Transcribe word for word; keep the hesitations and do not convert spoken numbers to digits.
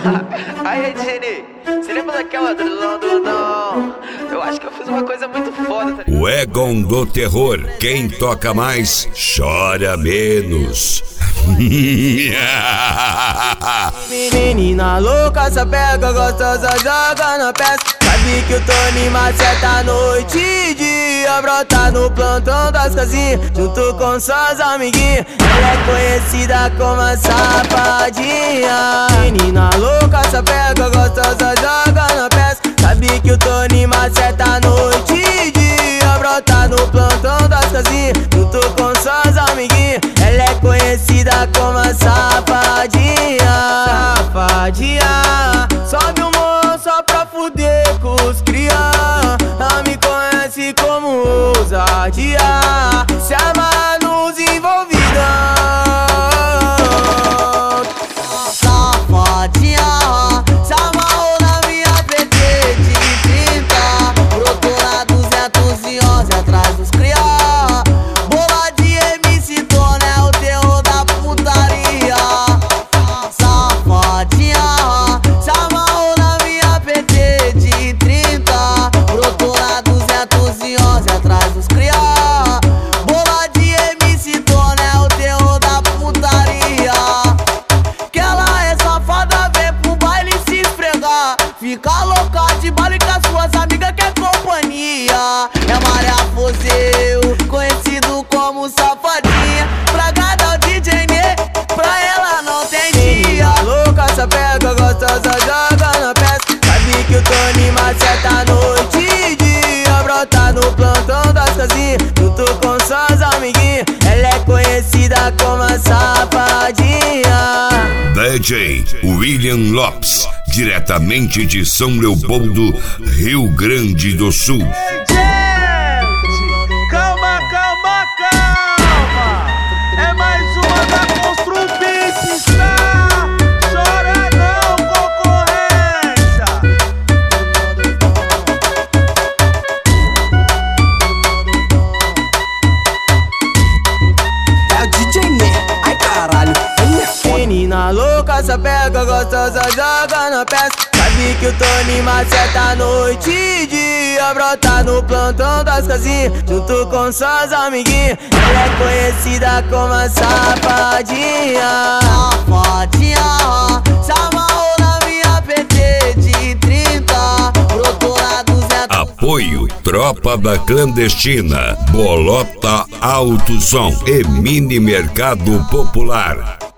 Aí, Ednei, você lembra daquela do não, do não? Eu acho que eu fiz uma coisa muito foda, tá ligado? O Egon do Terror, quem toca mais, chora menos. Menina louca, essa pega gostosa, joga na peça. Sabe que o Tony maceta a noite e dia, brota no plantão das casinhas, junto com suas amiguinhas. Ela é conhecida como a safadinha. Menina louca, essa pega gostosa, joga na peça. Sabe que o Tony maceta a noite e dia, brota no plantão das casinhas, junto com suas amiguinhas. Ela é conhecida como a safadinha. Safadinha, sobe o morro só pra fuder com os cria. Ela me conhece como ousadia, se amarra nos envolvidos. Safadinha, se amarrou na minha P T de trinta, brotou na duzentos e onze atrás dos cria. Bola de M C Tony é o terror da putaria. Safadinha, se amarrou na minha P T de trinta, brotou na duzentos e onze atrás dos cria. Bola de M C Tony é o terror da putaria. Que ela é safada, vem pro baile se esfregar, fica louca de baile com as suas amigas que é companhia. É Maria Fozeu, conhecido como safadinha. Pra gadar o D J Nê, pra ela não tem dia. Louca, essa pega gostosa, joga na peça. Sabe que o Tony maceta a noite e dia, brota no plantão das casinhas, junto com suas amiguinhas. Ela é conhecida como a safadinha. D J William Lopes, diretamente de São Leopoldo, Rio Grande do Sul. Gente, calma, calma, calma. É mais uma da Constru Beats, tá? Chora não, concorrência. É o D J Nê, ai caralho, ele é foda. Menina louca, essa pega gostosa, joga na peça. Sabe que o Tony maceta a noite e dia, brota no plantão das casinhas, junto com suas amiguinhas. Ela é conhecida como a safadinha. Safadinha, se amarrou na minha P T de trinta, brotou na duzentos. Apoio Tropa da Clandestina, Bolota Alto Som e Mini Mercado Popular.